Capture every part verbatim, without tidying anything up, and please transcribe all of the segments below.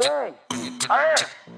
Ei, aê!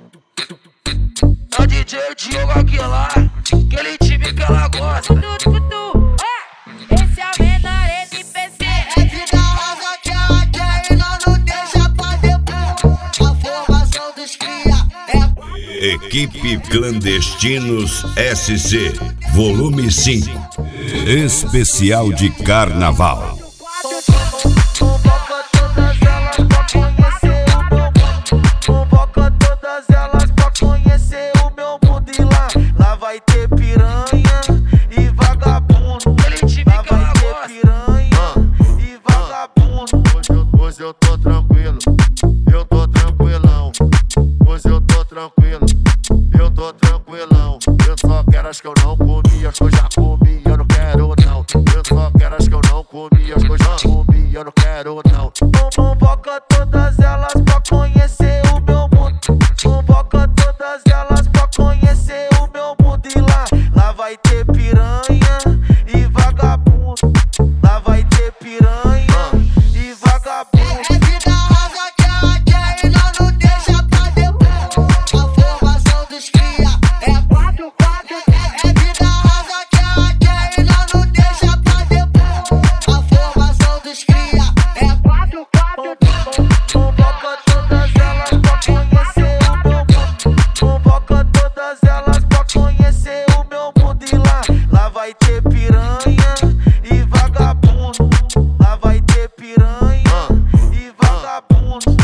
É o D J Diogo Aguilar, aquele time que ela gosta. Esse é o menor N P C. É vida rosa que ela quer e nós não deixa pra depois. A formação dos cria é Equipe Clandestinos S C, volume cinco, especial de carnaval. Convoca todas elas pra conhecer o meu mundo. Convoca todas elas pra conhecer o meu mundo. E lá, lá vai ter piranha e vagabundo. Lá vai ter piranha e vagabundo. Hoje eu, hoje eu tô tranquilo, eu tô tranquilão. Hoje eu tô tranquilo, eu tô tranquilão. Eu só quero as que eu não comi, as que eu já comi, eu não quero não. Eu só quero as que eu não comi, as que eu já comi, eu não quero não. Convoca todas elas pra conhecer o meu mundo. Convoca todas elas pra conhecer o meu mundo. E lá, lá vai ter piranha e vagabundo. Lá vai ter piranha e vagabundo. É vida rosa que ela quer e nós não deixa pra depois. A formação dos cria é quatro, quatro. É vida rosa que ela quer e nós não deixa pra depois. A formação dos cria é quatro, quatro. Convoca todas elas pra conhecer o meu mundo. Convoca todas elas pra conhecer o meu mundo. E lá, lá vai ter piranha e vagabundo. Lá vai ter piranha e vagabundo.